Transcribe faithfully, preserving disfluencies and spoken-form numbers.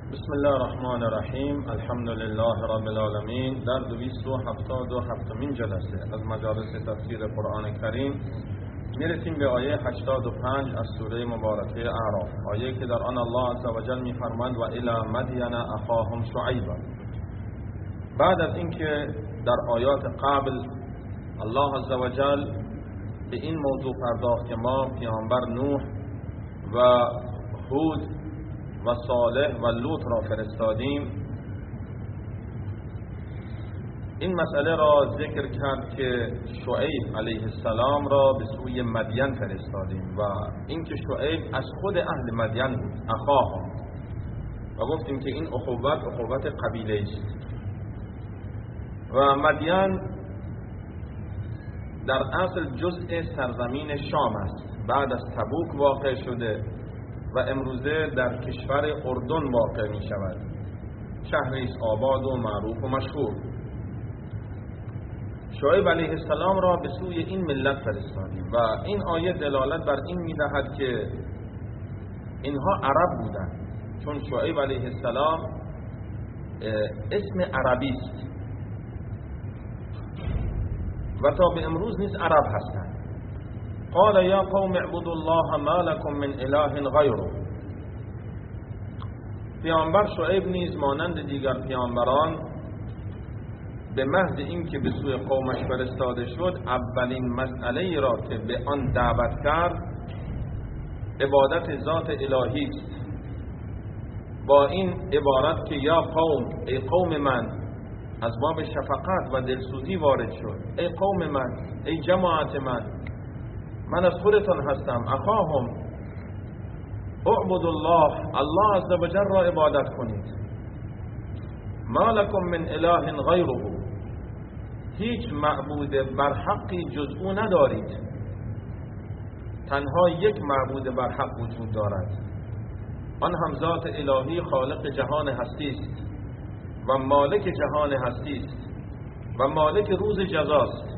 بسم الله الرحمن الرحیم. الحمد لله رب العالمین. در دویست و هفتاد و هفتمین جلسه از مجالس تفسیر قرآن کریم میرسیم به آیه هشتاد و پنج از سوره مبارکه اعراف، آیه که در آن الله عز و جل میفرماید و الی مدین اخاهم شعیبا. بعد از اینکه در آیات قبل الله عز و جل به این موضوع پرداخت که ما پیامبر نوح و هود و صالح و لوط را فرستادیم، این مسئله را ذکر کرد که شعیب علیه السلام را به سوی مدین فرستادیم و اینکه شعیب از خود اهل مدین بود، اخاهم، و گفتیم که این اخوت اخوت قبیله است و مدین در اصل جزء سرزمین شام است، بعد از تبوک واقع شده و امروزه در کشور اردن واقع می شود. شهری است آباد و معروف و مشهور. شعیب علیه السلام را به سوی این ملت فرستادیم و این آیه دلالت بر این می دهد که اینها عرب بودند، چون شعیب علیه السلام اسم عربی است و تا به امروز نیز عرب هستند. قال یا قوم اعبدوا الله ما لكم من اله غیره. پیامبر شعیب نیز مانند دیگر پیامبران به محض اینکه به سوی قومش فرستاده شد، اولین مسئله را که به آن دعوت کرد عبادت ذات الهی است، با این عبارت که یا قوم، ای قوم من، از باب شفقت و دلسوزی وارد شد. ای قوم من، ای جماعت من، من از خودتان هستم. اخاهم، اعبد الله، الله عز و جل را عبادت کنید. ما لکم من اله غیره، هیچ معبود بر حقی جز او ندارید. تنها یک معبود بر حق وجود دارد، آن هم ذات الهی خالق جهان هستی است و مالک جهان هستی است و مالک روز جزاست.